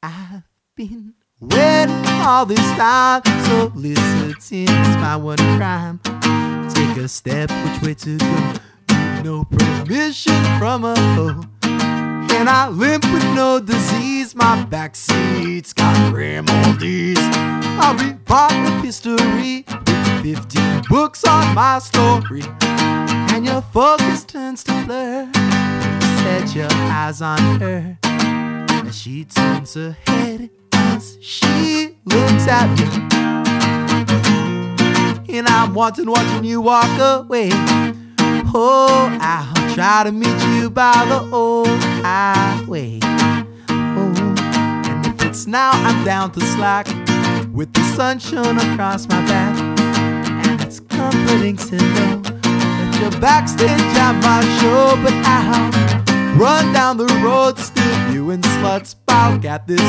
I've been waiting all this time, soliciting is my one crime. Take a step, which way to go? No permission from a hoe. And I limp with no disease. My backseat's got grim oldies. I'll be part of history with 15 books on my story. And your focus turns to blur. Set your eyes on her as she turns her head as she looks at me. And I'm watching you walk away. Oh, I'll try to meet you by the old highway. Oh, and if it's now, I'm down to slack with the sun shone across my back. And it's comforting to know that you're backstage at my show. But I'll run down the road still viewing sluts balk at this